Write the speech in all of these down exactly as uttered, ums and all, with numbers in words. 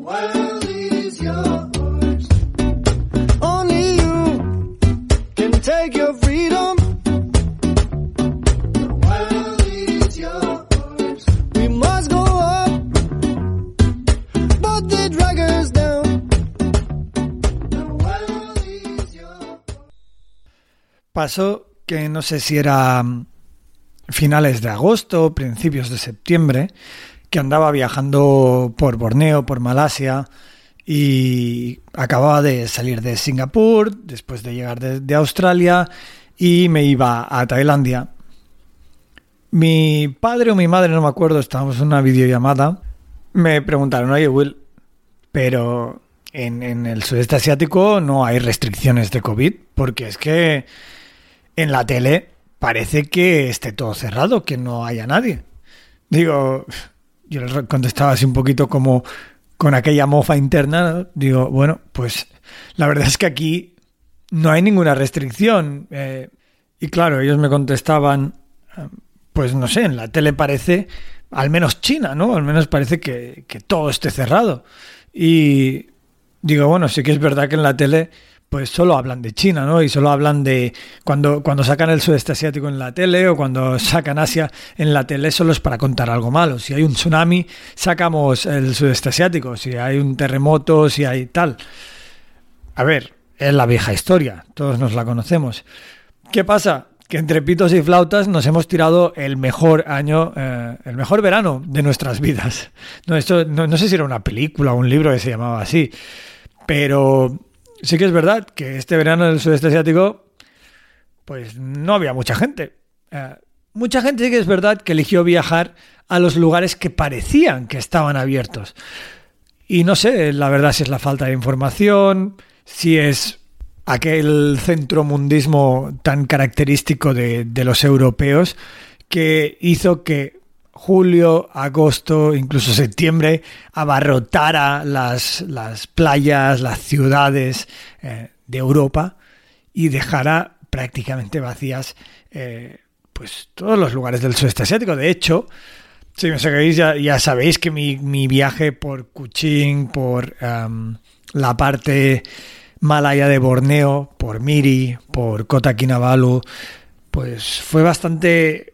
world is yours. Only you can take your freedom. The world is yours. We must go up, but they drag us down. The world is yours. Pasó que no sé si era finales de agosto, principios de septiembre, que andaba viajando por Borneo, por Malasia, y acababa de salir de Singapur, después de llegar de, de Australia, y me iba a Tailandia. Mi padre o mi madre, no me acuerdo, estábamos en una videollamada, me preguntaron, oye Will, pero en, en el sudeste asiático no hay restricciones de COVID, porque es que en la tele parece que esté todo cerrado, que no haya nadie. Digo, yo les contestaba así un poquito como con aquella mofa interna, ¿no? Digo, bueno, pues la verdad es que aquí no hay ninguna restricción. Eh, y claro, ellos me contestaban, pues no sé, en la tele parece, al menos China, ¿no? Al menos parece que, que todo esté cerrado. Y digo, bueno, sí que es verdad que en la tele pues solo hablan de China, ¿no? Y solo hablan de cuando, cuando sacan el sudeste asiático en la tele o cuando sacan Asia en la tele, solo es para contar algo malo. Si hay un tsunami, sacamos el sudeste asiático. Si hay un terremoto, si hay tal. A ver, es la vieja historia. Todos nos la conocemos. ¿Qué pasa? Que entre pitos y flautas nos hemos tirado el mejor año, eh, el mejor verano de nuestras vidas. No, esto, no, no sé si era una película o un libro que se llamaba así, pero sí que es verdad que este verano en el sudeste asiático pues no había mucha gente. Eh, mucha gente sí que es verdad que eligió viajar a los lugares que parecían que estaban abiertos. Y no sé, la verdad, si es la falta de información, si es aquel centromundismo tan característico de, de los europeos que hizo que julio, agosto, incluso septiembre, abarrotara las, las playas, las ciudades eh, de Europa y dejara prácticamente vacías eh, pues todos los lugares del sudeste asiático. De hecho, si me seguís ya, ya sabéis que mi, mi viaje por Kuching, por um, la parte malaya de Borneo, por Miri, por Kota Kinabalu, pues fue bastante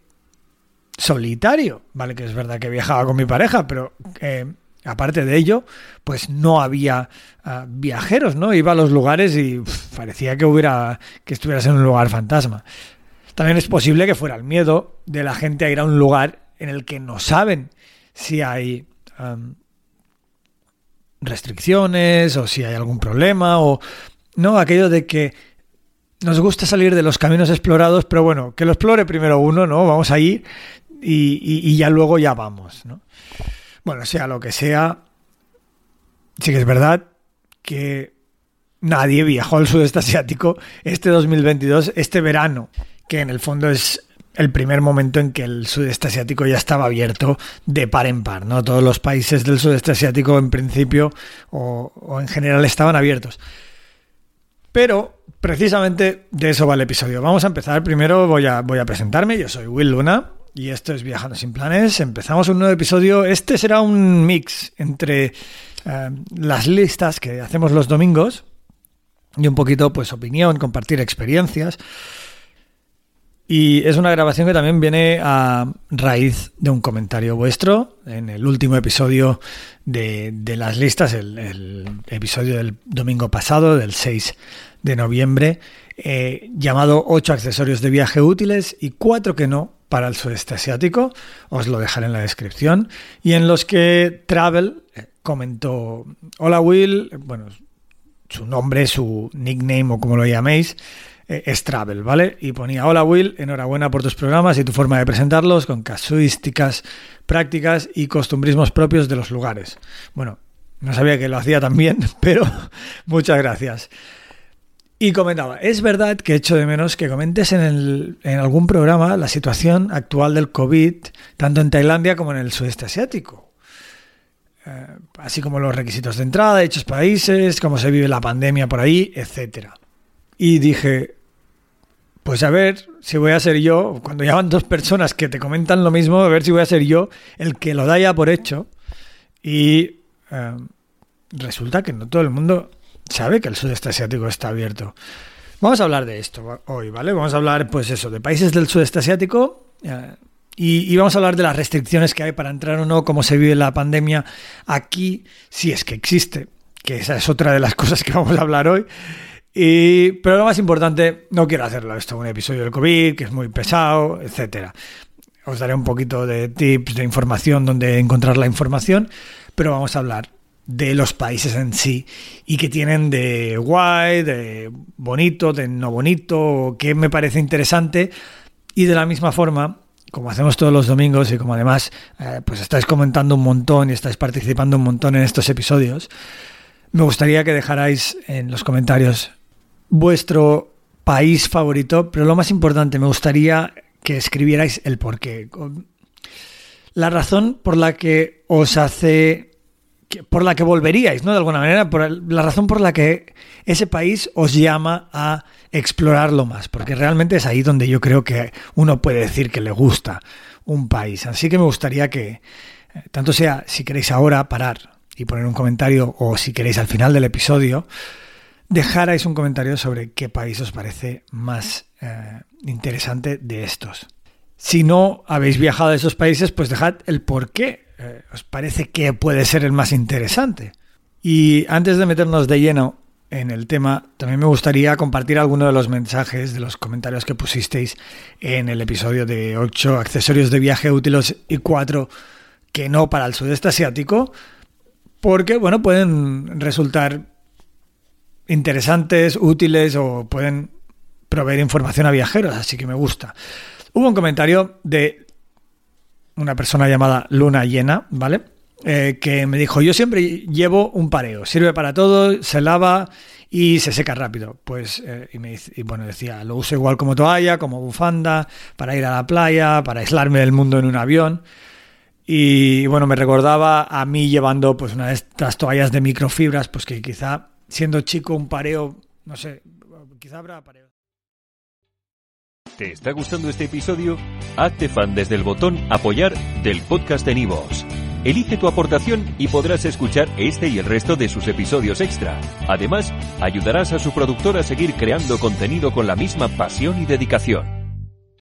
solitario, vale, que es verdad que viajaba con mi pareja, pero eh, aparte de ello, pues no había uh, viajeros, ¿no? Iba a los lugares y uf, parecía que hubiera que estuvieras en un lugar fantasma. También es posible que fuera el miedo de la gente a ir a un lugar en el que no saben si hay um, restricciones o si hay algún problema o no, aquello de que nos gusta salir de los caminos explorados, pero bueno, que lo explore primero uno, ¿no? Vamos a ir y, y, y ya luego ya vamos, ¿no? Bueno, sea lo que sea, sí que es verdad que nadie viajó al sudeste asiático este dos mil veintidós, este verano, que en el fondo es el primer momento en que el sudeste asiático ya estaba abierto de par en par, ¿no? Todos los países del sudeste asiático en principio o, o en general estaban abiertos. Pero precisamente de eso va el episodio. Vamos a empezar. Primero voy a, voy a presentarme. Yo soy Will Luna y esto es Viajando sin Planes. Empezamos un nuevo episodio. Este será un mix entre eh, las listas que hacemos los domingos y un poquito pues opinión, compartir experiencias. Y es una grabación que también viene a raíz de un comentario vuestro en el último episodio de, de las listas, el, el episodio del domingo pasado, del seis de noviembre, eh, llamado ocho accesorios de viaje útiles y cuatro que no para el sudeste asiático. Os lo dejaré en la descripción. Y en los que Travel comentó, hola Will, bueno, su nombre, su nickname o como lo llaméis, es Travel, ¿vale? Y ponía, hola Will, enhorabuena por tus programas y tu forma de presentarlos con casuísticas, prácticas y costumbrismos propios de los lugares. Bueno, no sabía que lo hacía tan bien, pero muchas gracias. Y comentaba, es verdad que echo de menos que comentes en, el, en algún programa la situación actual del COVID, tanto en Tailandia como en el sudeste asiático. Eh, así como los requisitos de entrada de dichos países, cómo se vive la pandemia por ahí, etcétera. Y dije, pues a ver si voy a ser yo, cuando ya van dos personas que te comentan lo mismo, a ver si voy a ser yo el que lo da ya por hecho y eh, resulta que no todo el mundo sabe que el sudeste asiático está abierto. Vamos a hablar de esto hoy, ¿vale? Vamos a hablar, pues eso, de países del sudeste asiático eh, y, y vamos a hablar de las restricciones que hay para entrar o no, cómo se vive la pandemia aquí, si es que existe, que esa es otra de las cosas que vamos a hablar hoy. Y, pero lo más importante, no quiero hacerlo esto un episodio del COVID, que es muy pesado, etcétera. Os daré un poquito de tips, de información, donde encontrar la información, pero vamos a hablar de los países en sí y qué tienen de guay, de bonito, de no bonito, qué me parece interesante. Y de la misma forma, como hacemos todos los domingos y como además eh, pues estáis comentando un montón y estáis participando un montón en estos episodios, me gustaría que dejarais en los comentarios vuestro país favorito, pero lo más importante, me gustaría que escribierais el porqué. La razón por la que os hace, por la que volveríais, ¿no? De alguna manera, por la razón por la que ese país os llama a explorarlo más, porque realmente es ahí donde yo creo que uno puede decir que le gusta un país. Así que me gustaría que, tanto sea si queréis ahora parar y poner un comentario, o si queréis al final del episodio, dejarais un comentario sobre qué país os parece más eh, interesante de estos. Si no habéis viajado a esos países, pues dejad el por qué eh, os parece que puede ser el más interesante. Y antes de meternos de lleno en el tema, también me gustaría compartir alguno de los mensajes, de los comentarios que pusisteis en el episodio de ocho accesorios de viaje útiles y cuatro que no para el sudeste asiático, porque bueno, pueden resultar interesantes, útiles o pueden proveer información a viajeros, así que me gusta. Hubo un comentario de una persona llamada Luna Llena, ¿vale? Eh, que me dijo, yo siempre llevo un pareo, sirve para todo, se lava y se seca rápido. Pues, eh, y, me, y bueno, decía, lo uso igual como toalla, como bufanda, para ir a la playa, para aislarme del mundo en un avión. Y bueno, me recordaba a mí llevando pues una de estas toallas de microfibras, pues que quizá siendo chico un pareo, no sé, quizá habrá pareo. ¿Te está gustando este episodio? Hazte fan desde el botón Apoyar del podcast de Nivos. Elige tu aportación y podrás escuchar este y el resto de sus episodios extra. Además, ayudarás a su productor a seguir creando contenido con la misma pasión y dedicación.